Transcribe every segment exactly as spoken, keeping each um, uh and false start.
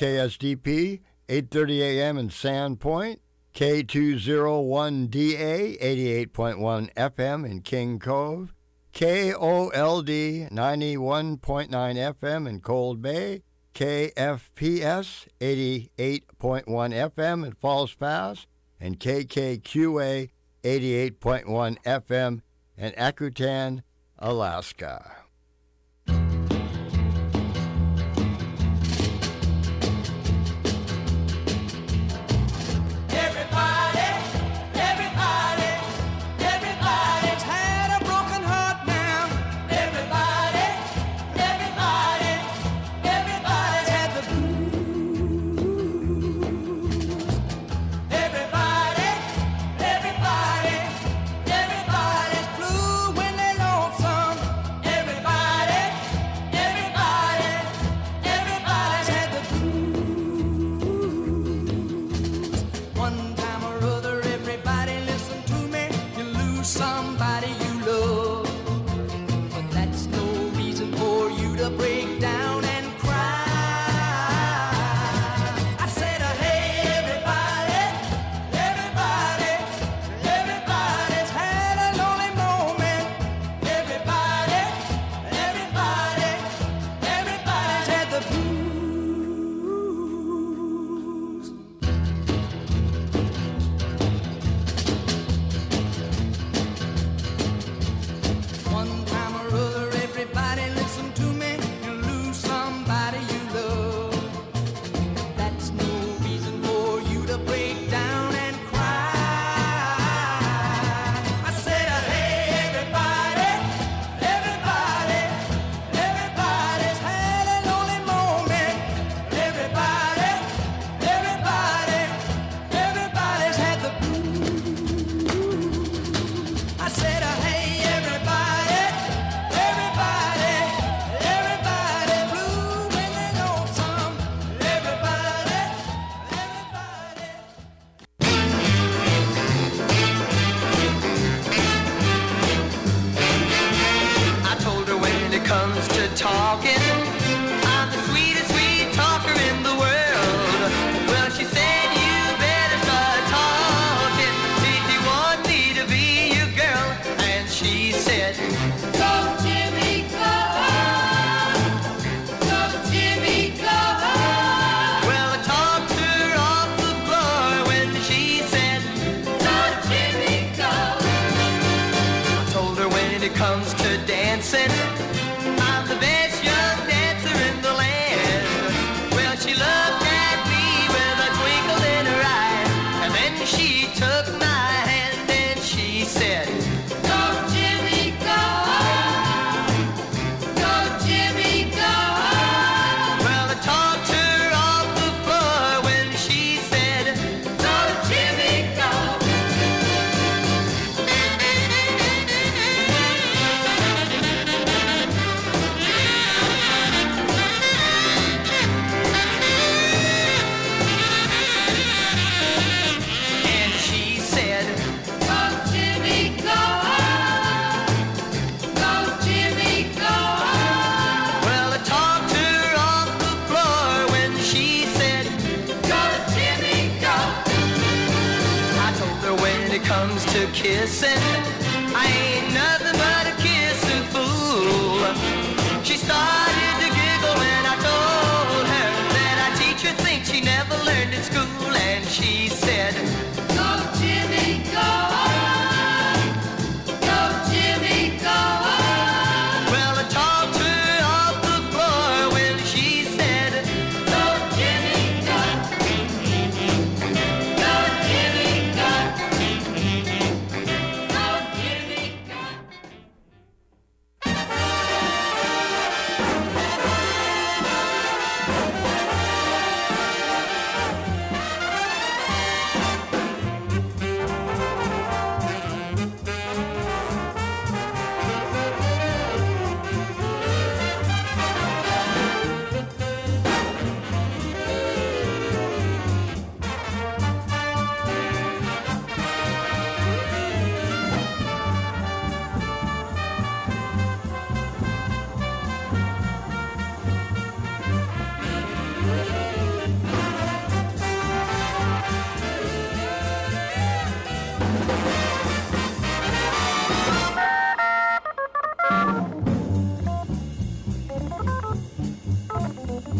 K S D P, eight thirty A M in Sandpoint, K two oh one D A, eighty-eight point one F M in King Cove, K O L D, ninety-one point nine F M in Cold Bay, K F P S, eighty-eight point one F M in Falls Pass, and K K Q A, eighty-eight point one F M in Akutan, Alaska.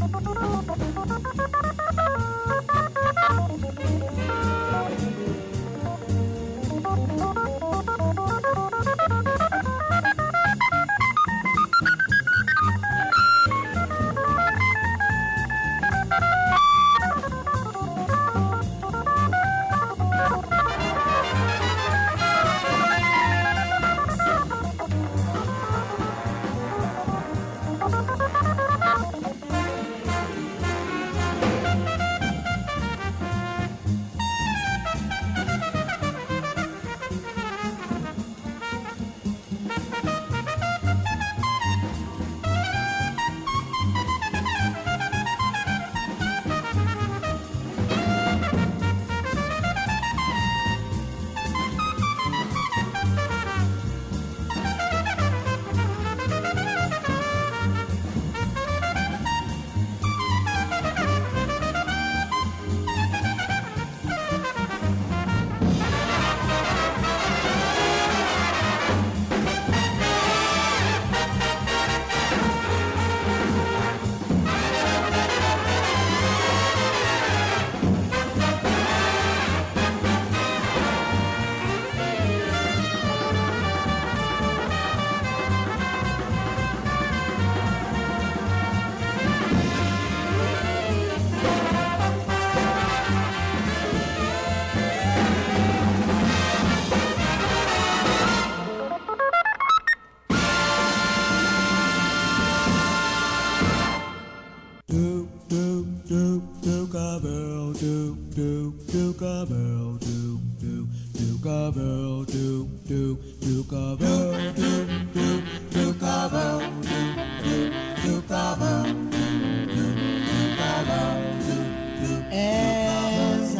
As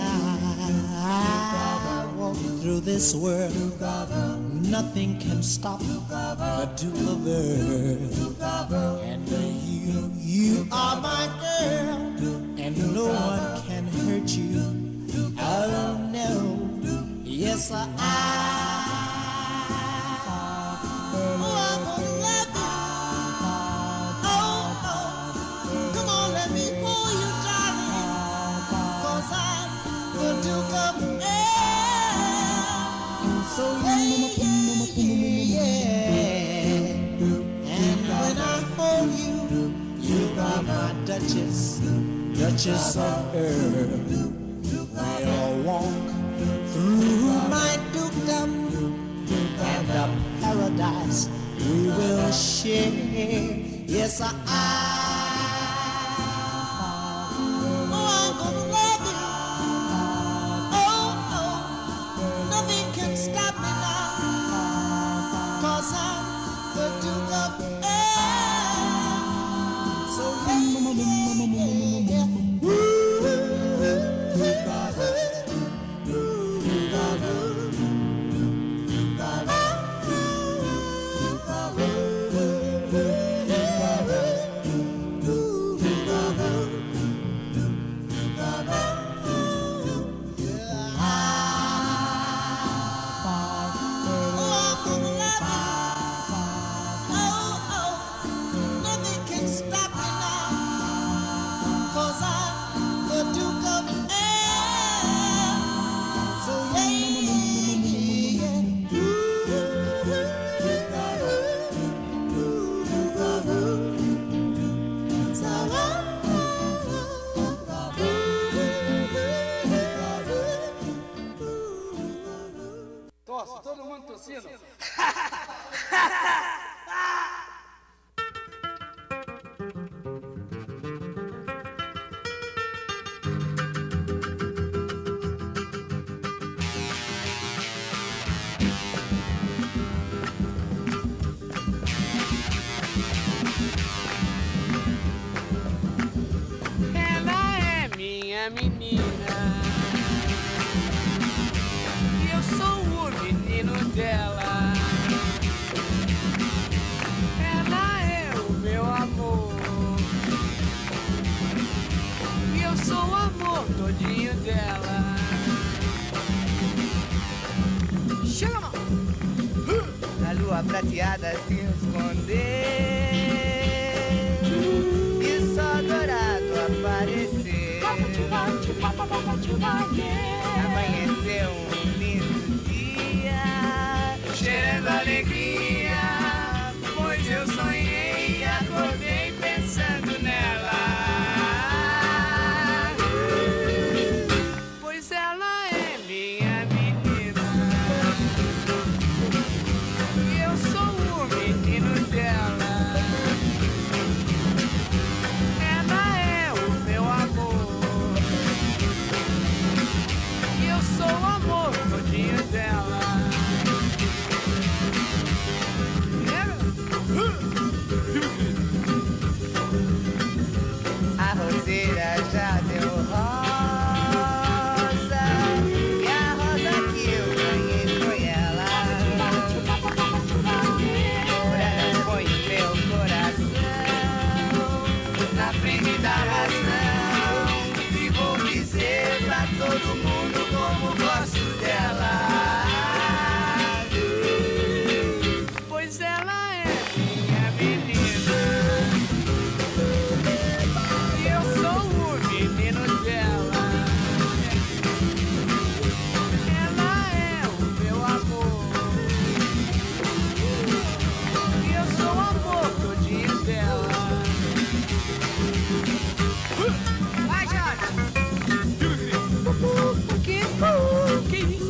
I walk through this world, nothing can stop the Duke of Earth. And you, you are my girl, and no one can hurt you. Oh no, yes I. Oh, I'm gonna love you. Oh, oh, come on, let me hold you, darling. 'Cause I'm the Duke of Earth. So yeah, yeah. And when I hold you, you are my Duchess, Duchess of Earth. We'll walk through my dukedom and the paradise we will share. Yes, I. Oh, I'm gonna love you. Oh, oh, nothing can stop me now. 'Cause I'm the Duke of Earth. So yeah, yeah, yeah, yeah. Woo. Todo mundo tossindo. Ela é minha menina e eu sou o menino dela. Ela é o meu amor e eu sou o amor todinho dela. Chega, mão! A lua prateada se escondeu e só dourado Amanheceu um lindo dia, cheirando alegria, pois eu sonhei e acordei pensando nela. Pois ela é minha menina e eu sou o menino dela. Ela é o meu amor e eu sou o amor todinho dela. A roseira já deu rosa e a rosa que eu ganhei foi ela. Ela põe meu coração na frente da razão e vou dizer pra todo mundo como gosto dela. Pois ela é minha menina e eu sou o menino dela. Ela é o meu amor e eu sou o amor todinho dela. Vai, Jorge! Cookie, cookie.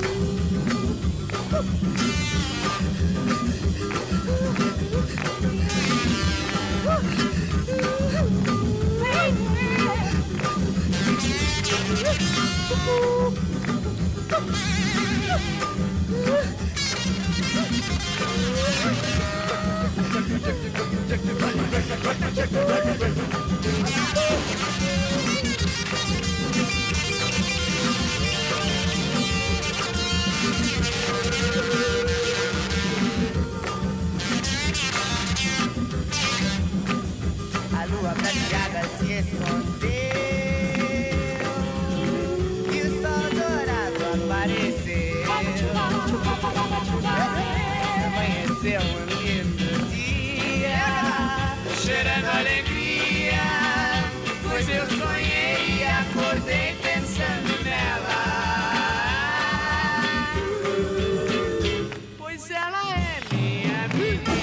A lua prateada se escondeu e o sol dourado apareceu. Amanheceu um lindo dia, cheirando alegria, pois eu sonhei e acordei pensando nela. Pois ela é minha menina.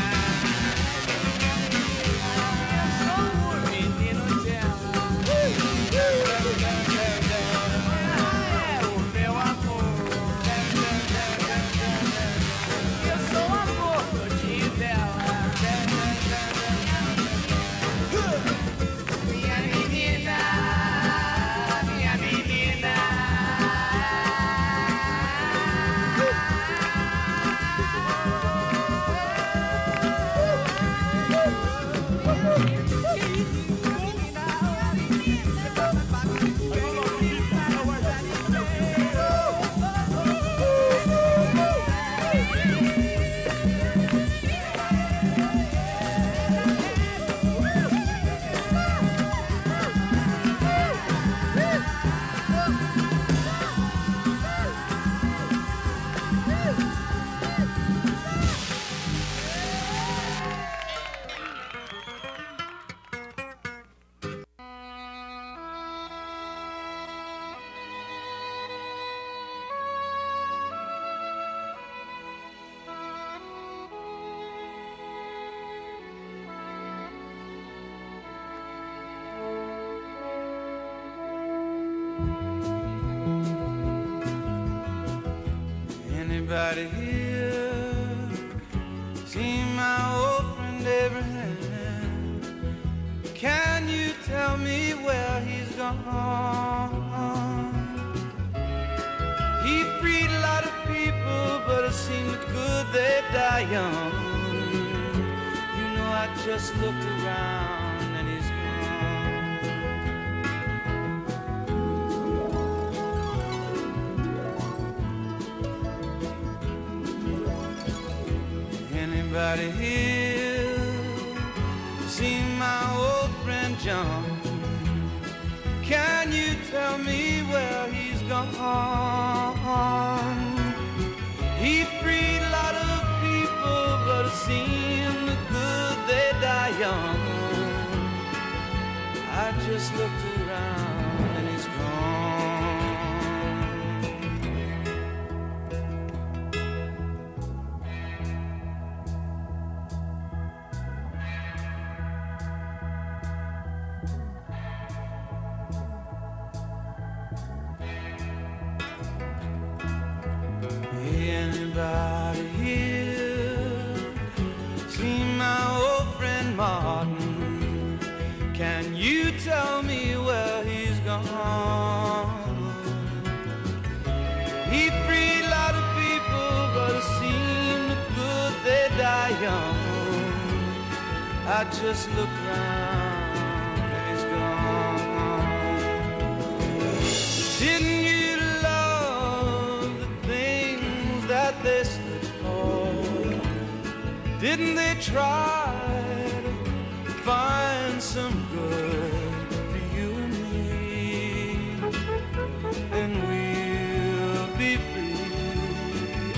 Anybody here seen my old friend Abraham? Can you tell me where he's gone? He freed a lot of people, but it seems good they die young. You know, I just looked around and he's Anybody here seen my old friend John? Can you tell me where he's gone? He freed a lot of people, but it seemed good they die young. I just looked around and he's gone. out of here. See my old friend Martin. Can you tell me where he's gone? He freed a lot of people, but it seemed good they die young. I just look round and he's gone. Didn't you love the things that they stood for? Didn't they try to find some good for you and me? And we'll be free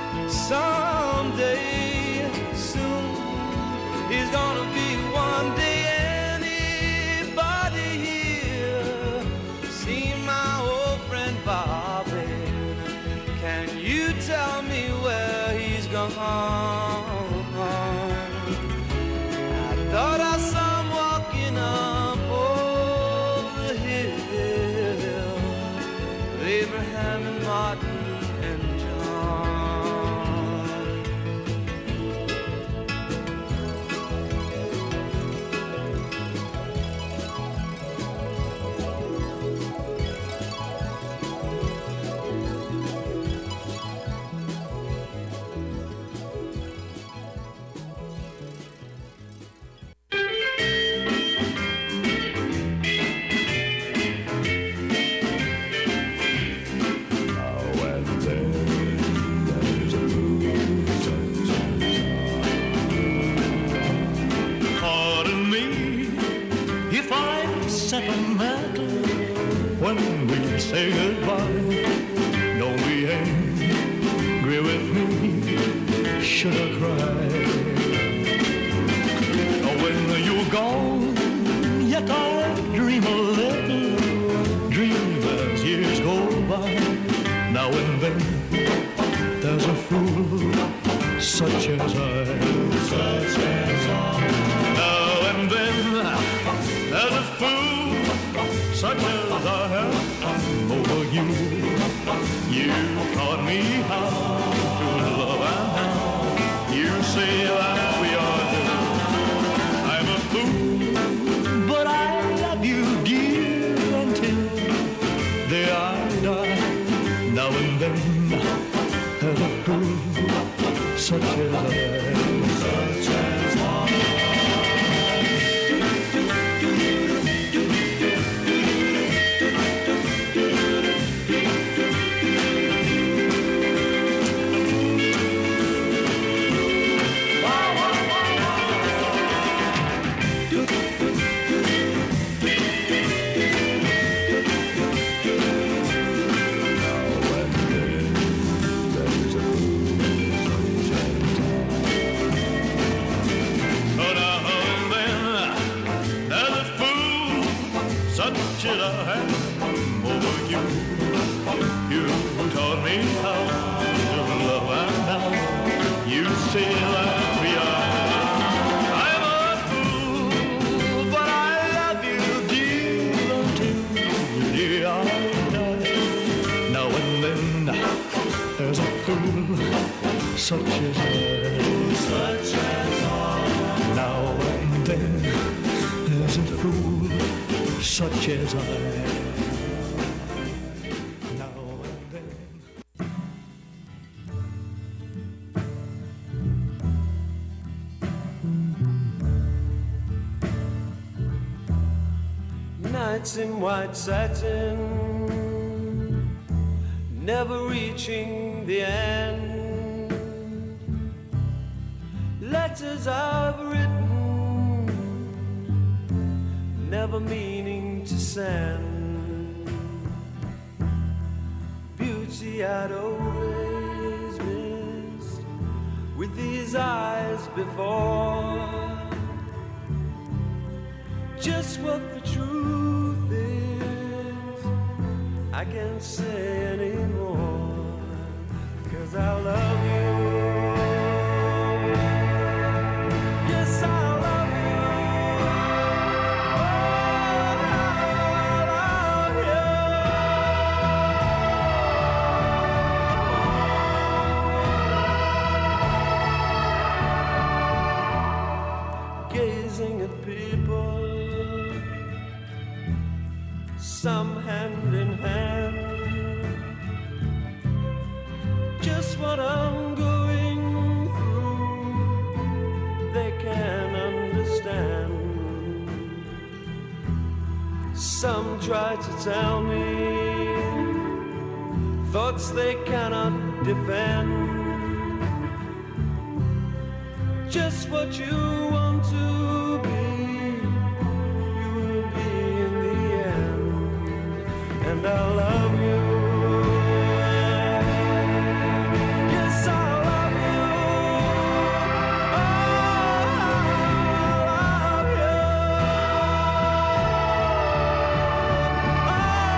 someday soon. He's gonna be one day. Anybody here see my old friend Bobby? Can you tell me where he's gone? I thought I saw him walking up over the hill with Abraham and Martin and when we say goodbye. Don't be angry with me, should I cry? When you're gone, yet I dream a little dream as years go by. Now and then there's a fool such as I, such as I. Now and then there's a fool such as I have over you. You taught me how to love and how you say that we are two. I'm a fool, but I love you dear until the day I die. Now and then there's a fool such as I, such as I. Should I have over you? You taught me how to love and now you say that we are. I'm a fool, but I love you dear until the day I die. Now and then there's a fool such as I, such as I. Now and then there's a fool such as I. Now and then. Nights in white satin, never reaching the end. Letters I've written, never meaning to send. Beauty I'd always missed with these eyes before. Just what the truth is, I can't say anymore, 'cause I love you. Yes, I love you. Oh, I love you. some hand in hand. Just what I'm going through, they can understand. Some try to tell me thoughts they cannot defend. Just what you want to be, you will be in the end. And I love you. Yes, I love you. Oh, I love you. Oh,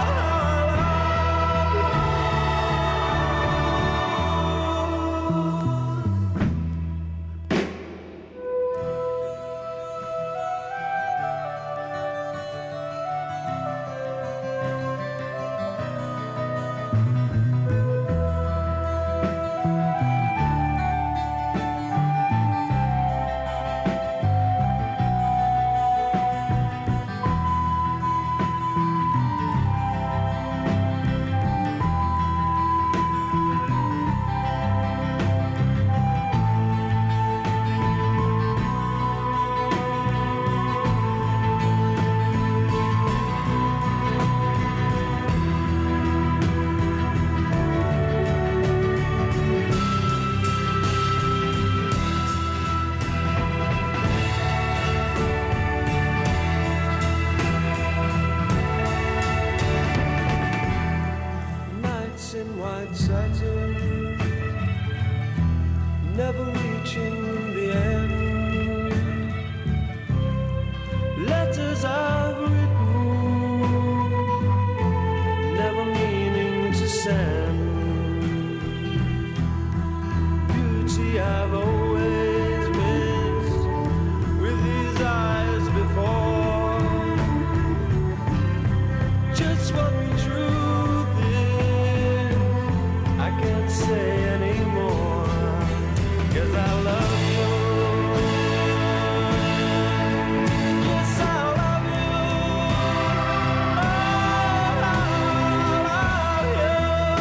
never reaching the end. Letters I've written, never meaning to send. Beauty I've always missed with these eyes before. Just what the truth is, I can't say anymore. 'Cause I love you. Yes, I love you. Oh, I love you.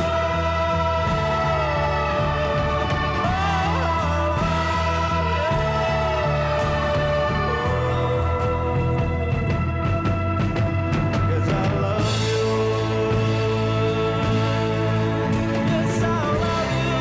Oh, 'cause I love you. Yes, I love you.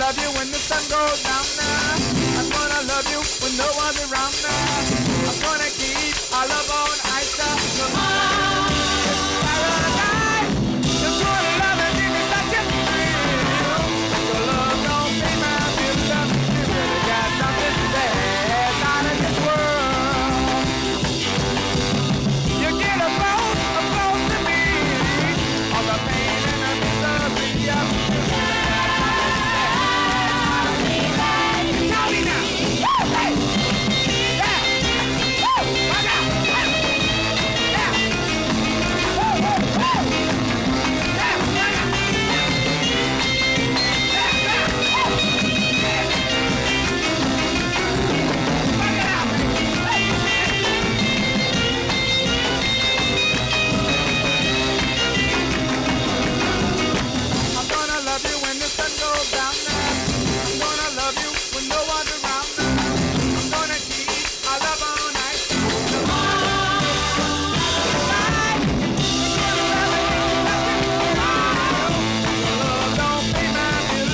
love you when the sun goes down now. I'm gonna love you when no one's around now. I'm gonna keep our love on ice. Come on, paradise. Just wanna love and give me such a thrill. Your love don't pay my bill. You really got something bad out of this world. You get a close, a close to me. All the pain and the misery. You really got something bad out of me. Tell me now. Woo, hey. Yeah. Woo, right now. Yeah. Yeah. Woo, woo, woo. Yeah, right now. Yeah, yeah. Woo. Rock it out. I'm gonna love you when the sun goes down now. I'm gonna love you when no one's around now. I'm gonna keep our love all night. Come on, light. Your love don't pay my bill.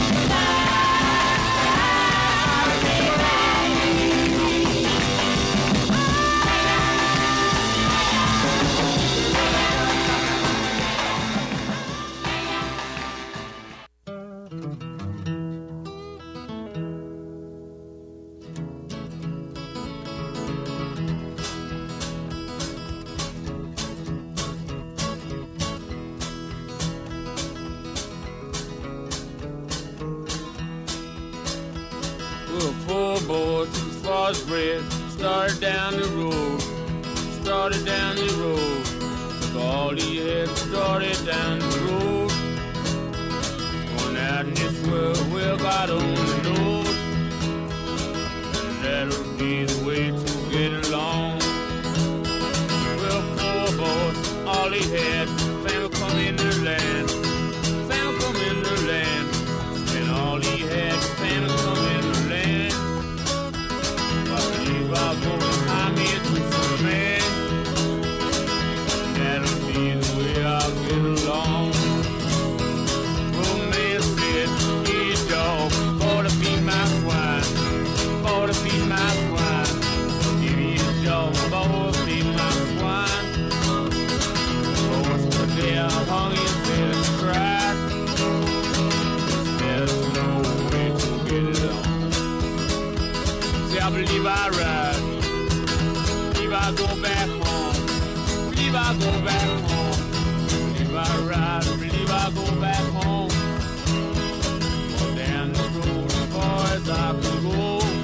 Well, poor boy too far bred, started down the road, started down the road. Took all he had, started down the road. Going out in this world, well, God only knows. And that'll be the way to get along. Well, poor boy, all he had, family come in the land, family come in the land. And all he had, family come in the land. I believe I'll go behind me to some man. That'll be the way I'll get along. Well, man said, hey dog, ought to be my swine, ought to be my swine. Give me a dog, ought to be my swine. Horse put there, hung his head and cried. There's no way to get it on. See, I believe I ride, believe I go back home, believe I go back home, believe I ride, believe I go back home. Or down the road as far as I can go.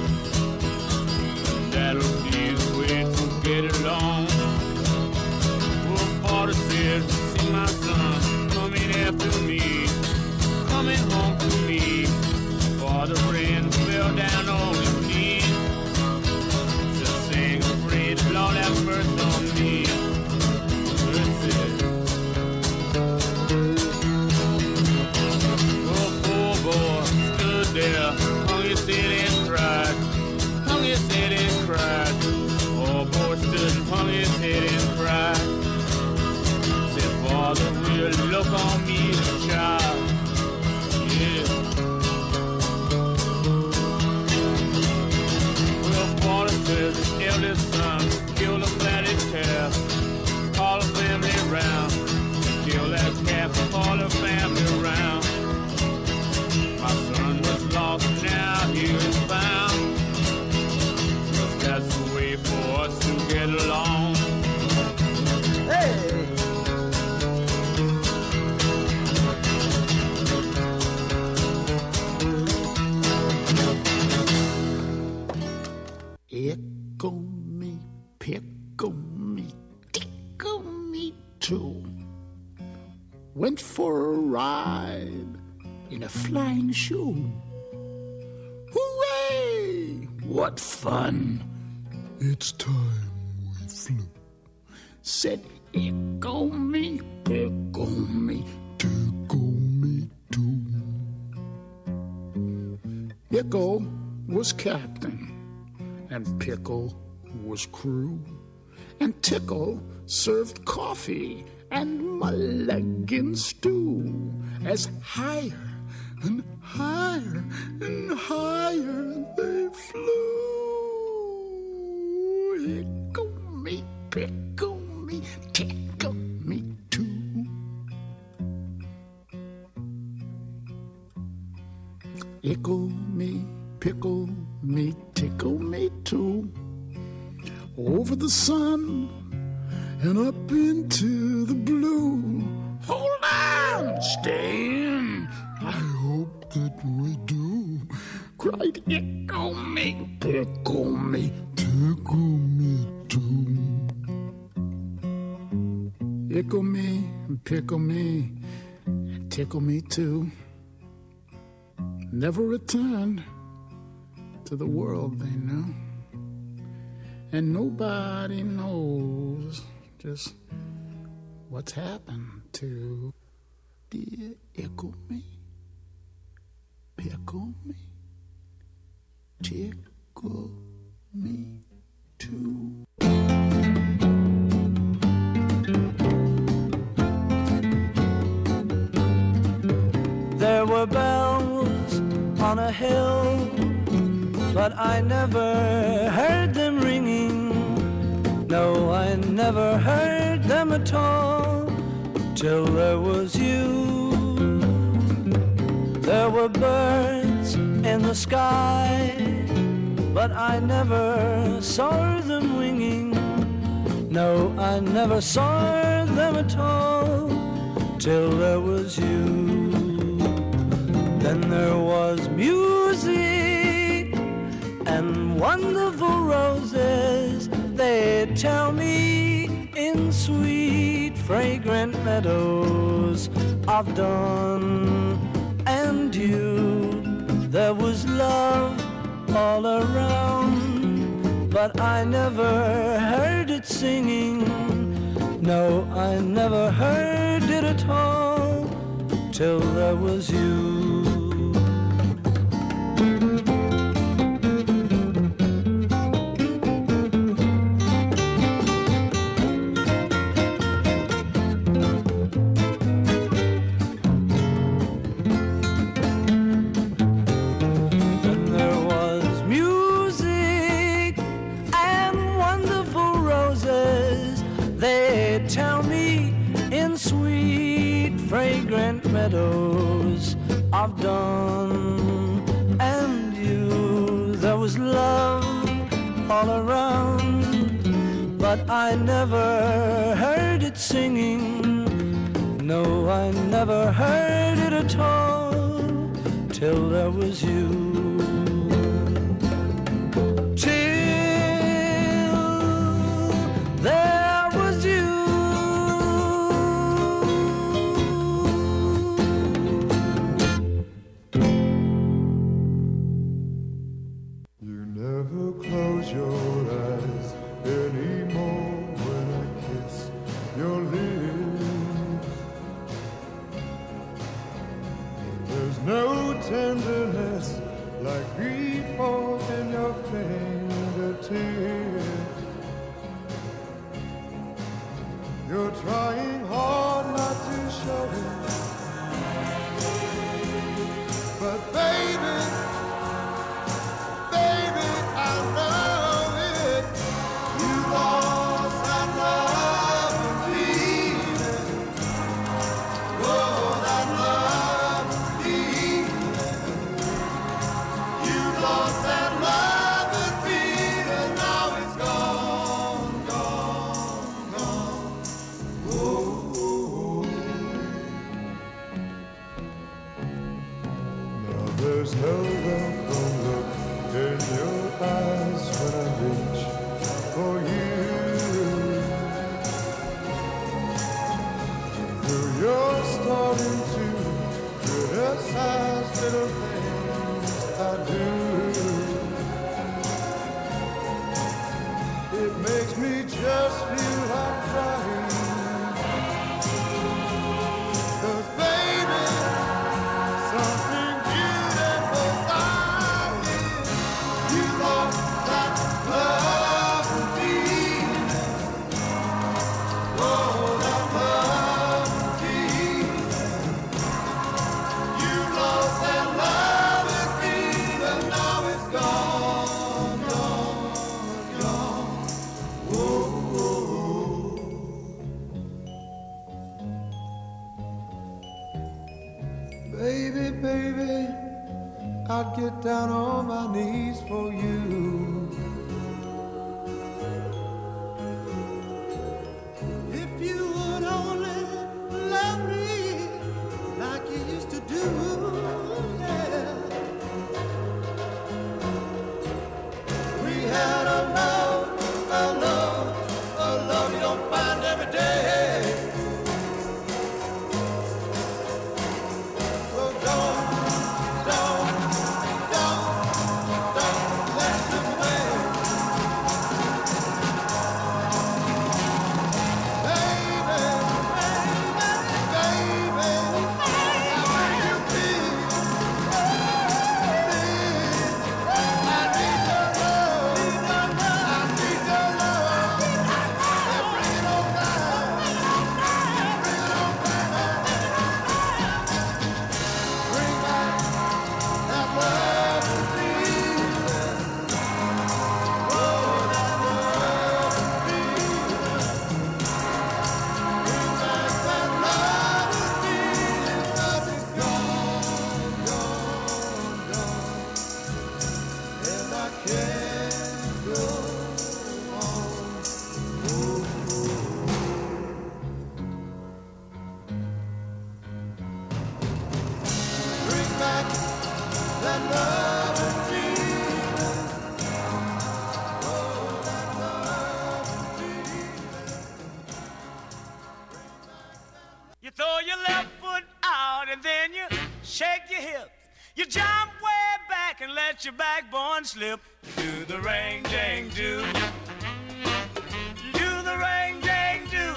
And that'll be the way to get along. Well, father said, see my son coming after me, coming home to me. Father ran, fell down on his knees. Just sang a praise, Lord have mercy on me. Mercy. Oh, poor boy stood there, hung his head and cried, hung his head and cried. Oh, boy stood and hung his head and cried. Said, Father, will look on me, child. Yeah. Well, father said, his eldest son killed a fatted calf, call the family round, kill that calf, call the family round. My son was lost, now he is found. 'Cause that's the way for us to get along. Hey! Echo me, pickle me, tickle me too. Went for a ride in a flying shoe. Hooray! What fun! It's time we flew. Said, echo me, pickle me, tickle me too. Echo was captain, and Pickle was crew, and Tickle served coffee and mulligan stew as higher and higher pickle me, tickle me too. Ickle me, pickle me, tickle me too. Over the sun and up into the blue. Hold on, stay in. I hope that we do. Cried, ickle me, pickle me, tickle me too. Ickle me, pickle me, tickle me too. Never returned to the world they knew. And nobody knows just what's happened to dear Ickle me, pickle me, tickle me too. There were bells on a hill, but I never heard them ringing. No, I never heard them at all till there was you. There were birds in the sky, but I never saw them winging. No, I never saw them at all till there was you. Then there was music and wonderful roses, they tell me, in sweet fragrant meadows of dawn and dew. There was love all around, but I never heard it singing. No, I never heard it at all till there was you. Fragrant meadows of dawn and you. There was love all around, but I never heard it singing. No, I never heard it at all till there was you. Tenderness like grief falls in your fingertips. You're trying hard not to show it, but baby, baby, I know it. You lost that love and feeling. Oh, that love and feeling. Lost that love and feeling, now it's gone, gone, gone. Oh, oh, oh. Now there's no welcome look in your eyes when I reach for you. Though you're starting to criticize little things I do. It makes me just feel like crying. 'Cause baby, something beautiful about it. You lost that love and feeling. I'd get down on my knees for you. If you would only love me like you used to do, yeah. We had a love, a love, a love you don't find every day. So don't, don't, don't, don't let it slip away. You throw your left foot out and then you shake your hips. You jump way back and let your backbone slip. Do the ring, dang, do. Do the ring, dang, do.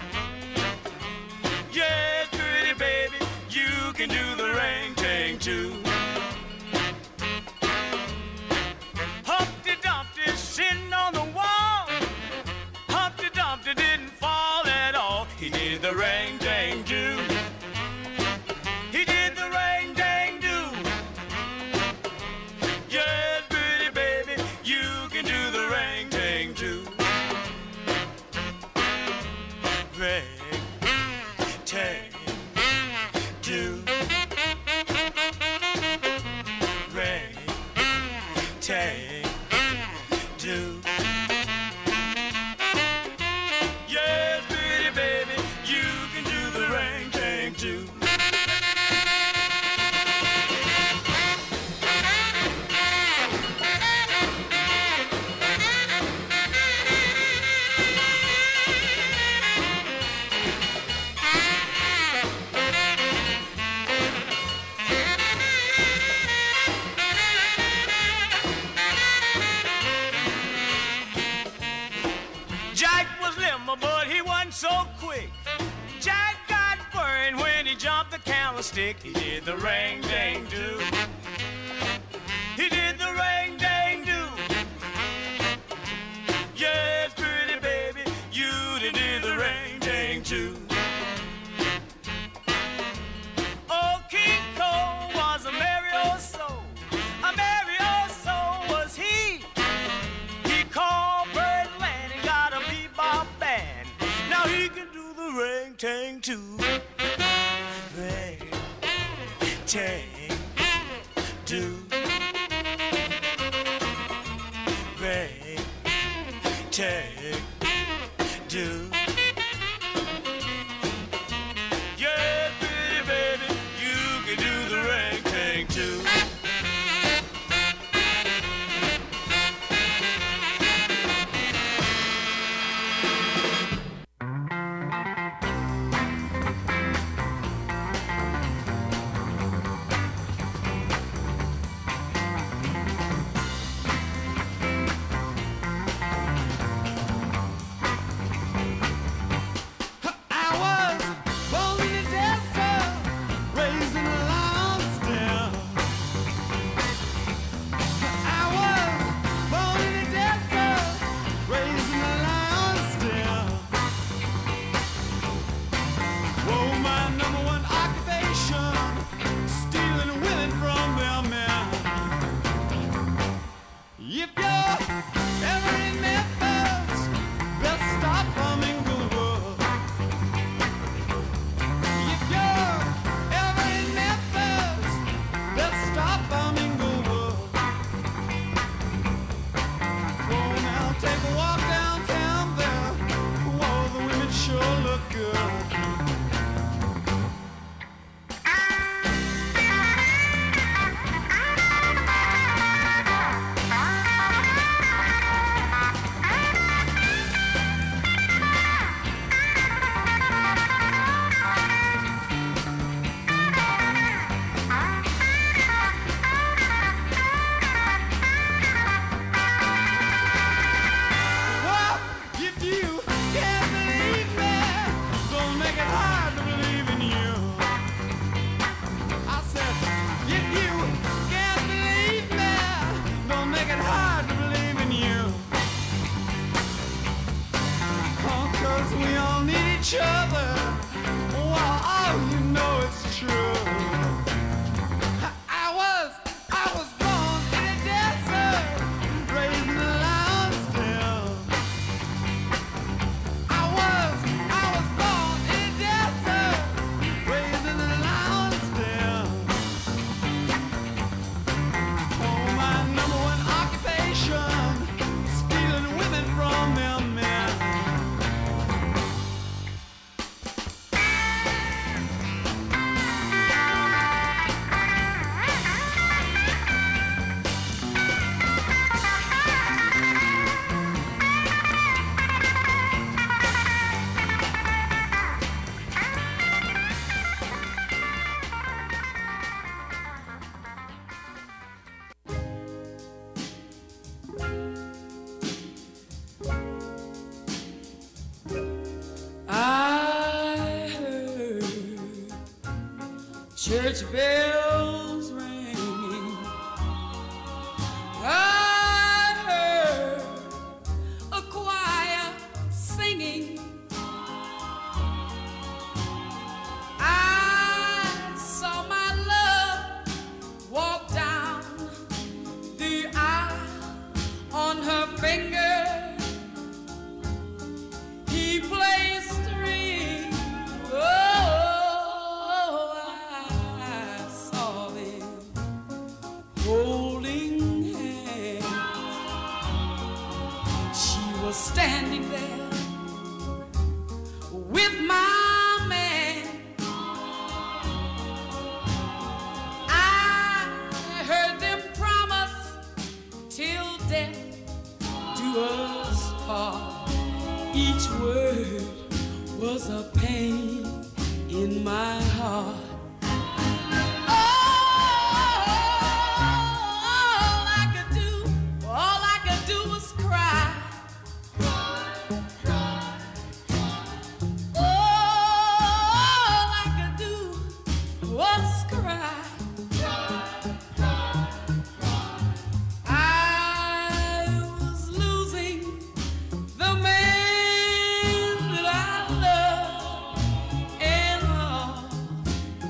Yes, pretty baby, you can do the ring, dang, do. Humpty Dumpty sitting on the wall. Humpty Dumpty didn't fall at all. He did the ring, dang, do. He did the ring, dang, do. Yes, pretty baby, you can do the ring, dang, do. Ring, dang, do. Ring, dang, do. Yes, pretty baby, you can do the ring, dang, do. Jack was limber, but he wasn't so quick. Jack got burned when he jumped the candlestick. He did the ring, dang, do. He did the ring, dang, do. Yes, pretty baby, you did the ring, dang, do. Oh, King Cole was a merry old soul. A merry old soul was he. He called Birdland and got a bebop band. Now he can do the ring, tang, too. Ring, tang, do. Ring, tang, do. Yeah, pretty baby, you can do the ring, tang, too. Stop bombing bells ringing. I heard a choir singing. I saw my love walk down the aisle on her finger. He plays string. Oh, I saw them holding hands. She was standing there with my man. I heard them promise till death do us part. Each word was a pain in my heart. All I could do, all I could do was cry. All I could do was cry. I was losing the man that I love, and all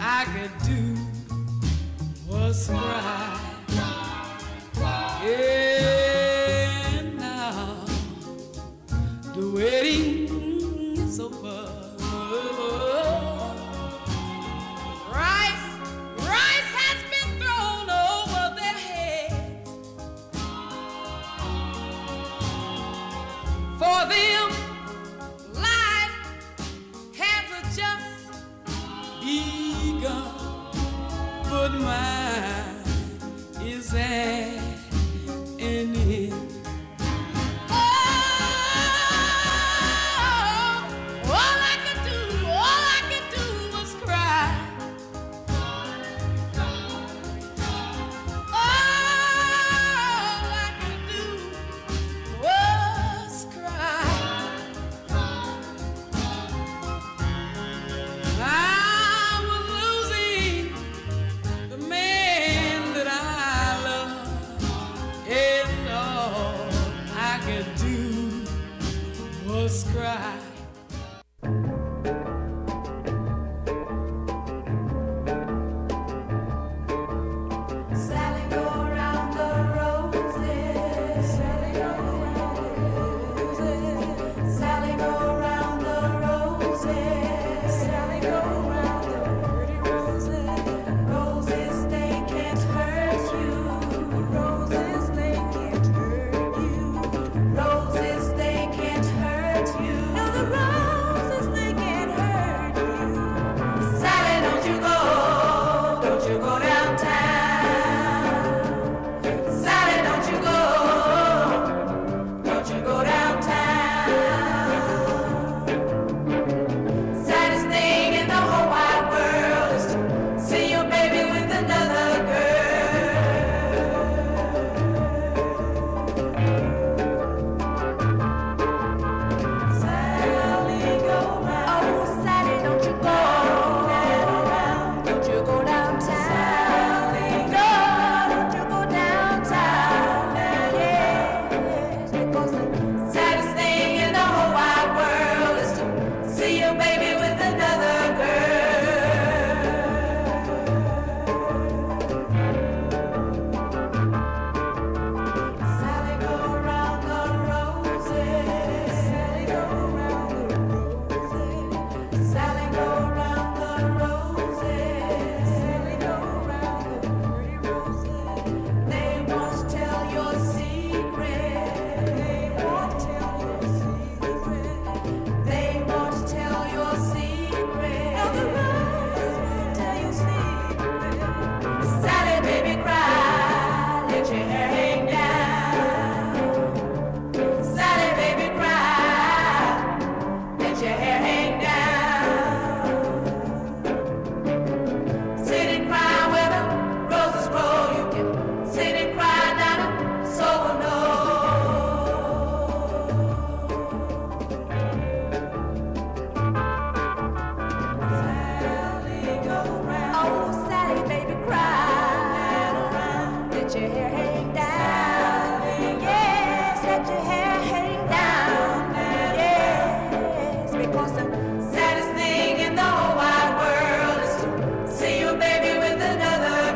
let your hair hang down. Yes, let your hair hang down. Yes, because the saddest thing in the whole wide world is to see your baby with another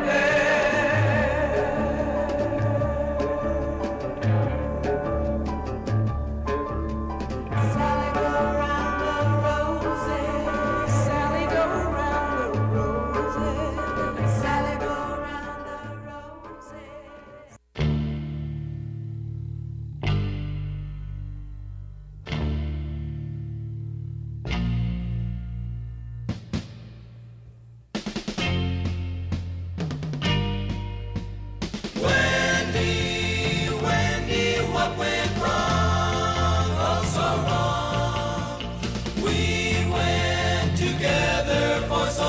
girl. Sally, go round the roses. Sally, go round the roses. Sally, go round the roses. Wendy, Wendy, what went wrong? Oh, so wrong. We went together for so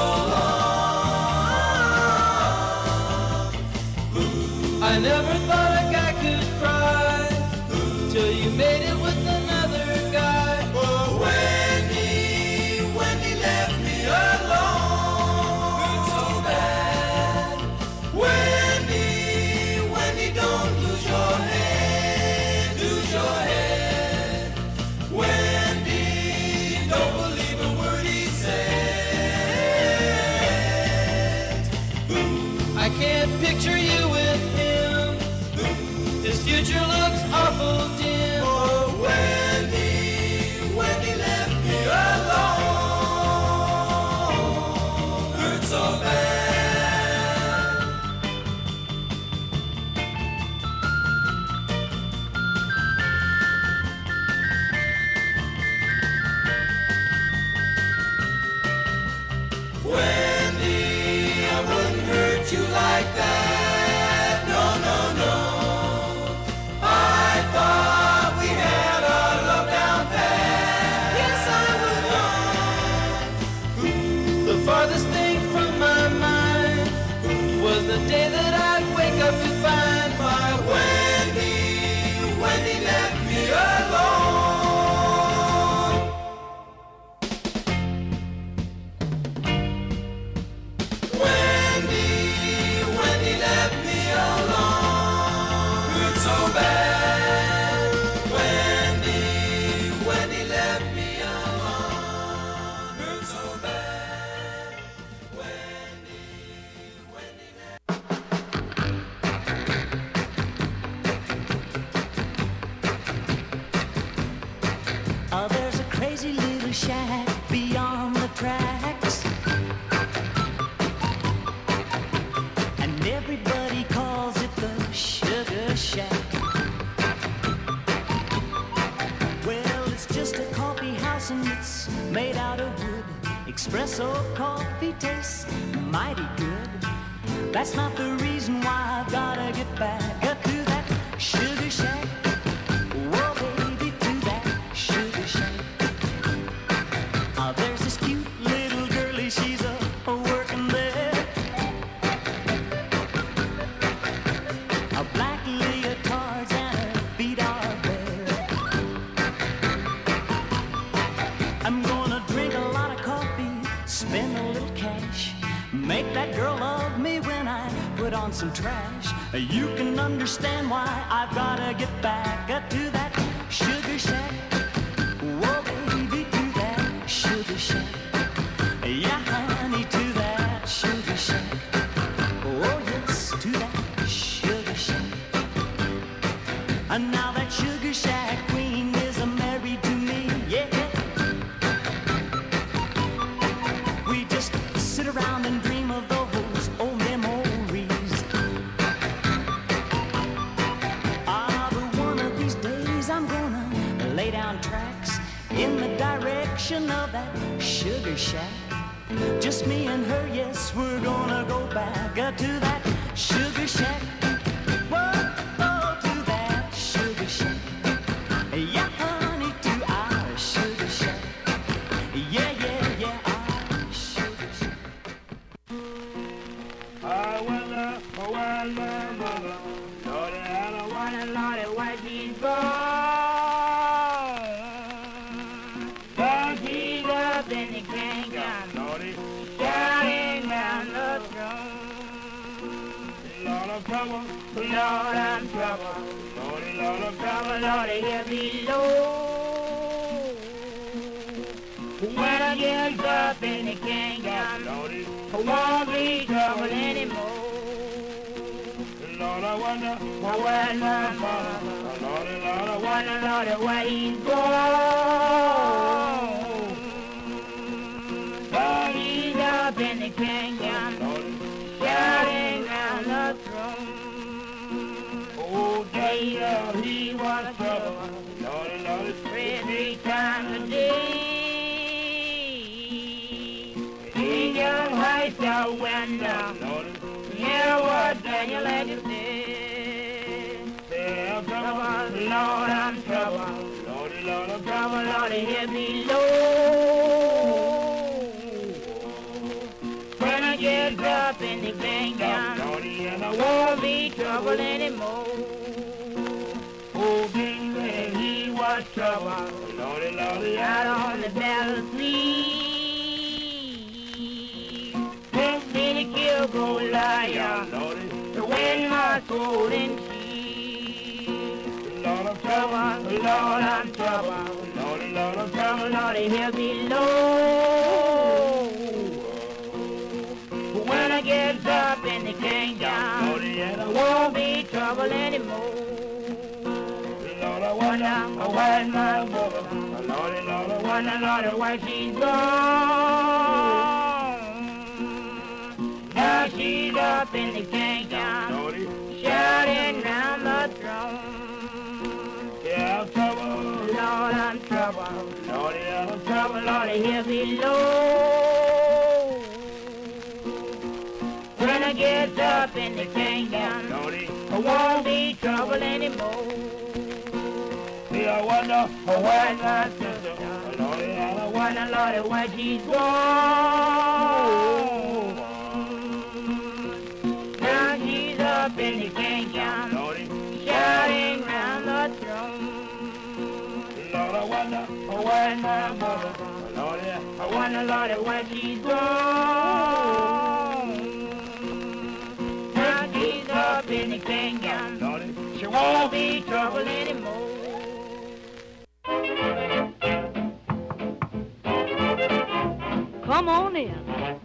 long. I never thought a guy could cry till you made it with another guy. Oh, Wendy, Wendy left me alone. It's so bad. Wendy, Wendy, don't lose your head, lose your head. Wendy, don't believe a word he says. I can't picture you with him. His future looks awful dim. Oh, Wendy, Wendy left me alone. Hurts so bad. Wendy, I wouldn't hurt you like that. No, no, no. I thought we had our love down pat. Yes, I would. The farthest thing from my mind was the day that I'd wake up to find my Wendy, Wendy left me alone. Wendy, Wendy left me alone. Hurt so bad. Wendy, Wendy left me alone. Hurt so bad. Wendy, Wendy left. Oh, there's a crazy little shack beyond the tracks, and everybody calls it the Sugar Shack. Well, it's just a coffee house and it's made out of wood. Espresso coffee tastes mighty good. That's not the reason why I've gotta get back up to that Sugar Shack. Whoa, baby, to that Sugar Shack. Uh, there's this cute little girlie, she's a, a working there. A black leotards and her feet are bare. I'm gonna drink a lot of coffee, spend a little cash, make that girl love me when I put on some trash. You can understand why I've gotta get back uh, to that Sugar Shack. Whoa, baby, to that Sugar Shack. Yeah, honey, to that Sugar Shack. Oh, yes, to that Sugar Shack. And now that Sugar Shack queen is uh, married to me, yeah. We just sit around and dream of those old memories. Ah, but one of these days I'm gonna lay down tracks in the direction of that Sugar Shack. Just me and her, yes, we're gonna go back uh, to that Sugar Shack. Whoa, oh, to that Sugar Shack. Yeah, honey, to our Sugar Shack. Yeah, yeah, yeah, our Sugar Shack. I wonder, oh, well, my mother, Lordy, I don't want a lordy white meat But he's up in the gang gun, Lordy, shouting down the drum. A lot of trouble. Lord, I'm trouble. Lordy, Lord, I'm trouble. Lordy, hear me low. When I get up in the kingdom, Lordy, I won't be trouble anymore. Lord, I wonder where my father, Lordy, Lord, I wonder, Lordy, where he's gone. But he's up in the kingdom, shouting round the throne. Oh, Dale, he was trouble, Lordy, Lordy, three, three times a day. In your house, your window, hear what Daniel had to say. Say, trouble, Lord, I'm trouble. Lordy, Lord, I'm trouble, Lordy, hear me low. When I get up in the kingdom, Lordy, and I won't be trouble anymore. Oh, baby, he was trouble. Lordy, Lordy, out on the battlefield. Kill go liar, the wind my golden shield. Lord of trouble, Lord I'm trouble, Lordy, Lord of trouble, Lordy, hear me low. When I get up in the kingdom, Lordy, and I won't be trouble anymore. Lord, I wonder where's my woman, Lordy, Lord, I wonder, Lordy, where she's gone. Now she's up in the kingdom, shouting round the throne. Yeah, I'm trouble, Lord, I'm trouble, Lordy, I'm trouble, Lordy, hear me low. When I get up in the kingdom, Lordy, I won't be trouble anymore. Yeah, I wonder where's my sister, Lordy, and I wonder, Lordy, where she's gone. Up in the kingdom, shouting round the throne. Lord, I wonder where's my mother, Lord, I wonder, Lord, where she's gone. Now she's up in the kingdom, Lord, she won't be trouble anymore. Come on in.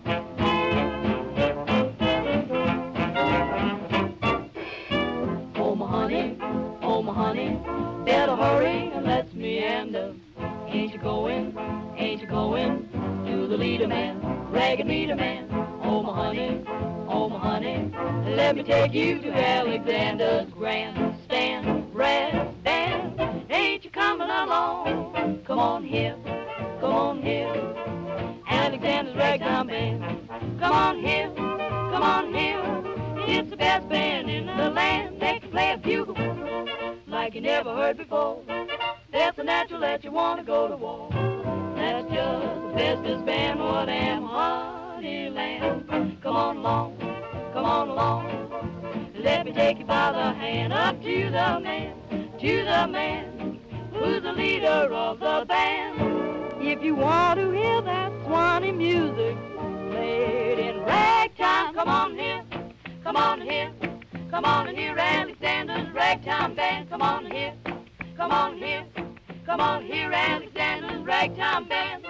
Oh, my honey, better hurry and let's meander. Ain't you going, ain't you going to the leader man, ragged meter man? Oh, my honey, oh, my honey, let me take you to Alexander's grandstand, brass band. Ain't you coming along? Come on here, come on here, Alexander's ragtime band. Come on here, come on here, it's the best band in the land. They can play a bugle like you never heard before. That's the natural that you want to go to war. That's just the bestest band for damn honey land. Come on along, come on along. Let me take you by the hand up to the man, to the man who's the leader of the band. If you want to hear that Swanee music played in ragtime, come on here, come on here. Come on and hear Alexander's ragtime band. Come on here, come on here, come on here, Alexander's ragtime band.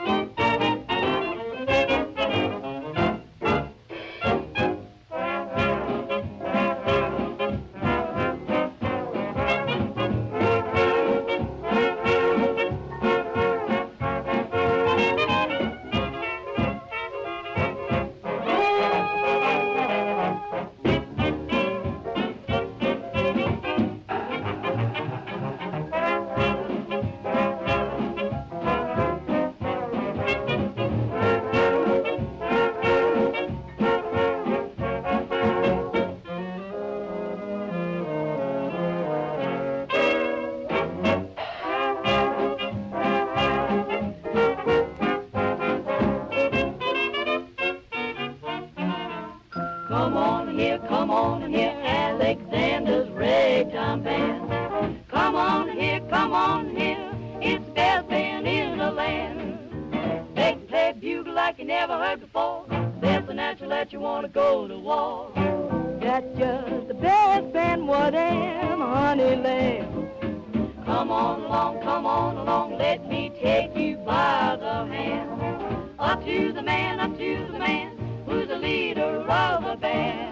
Come on here, come on here, Alexander's ragtime band. Come on here, come on here, it's the best band in the land. They can play bugle like you never heard before. That's the natural that you want to go to war. That's just the best band Greenwood and Honeyland. Come on along, come on along, let me take you by the hand. Up to the man, up to the man, who's the leader of the band.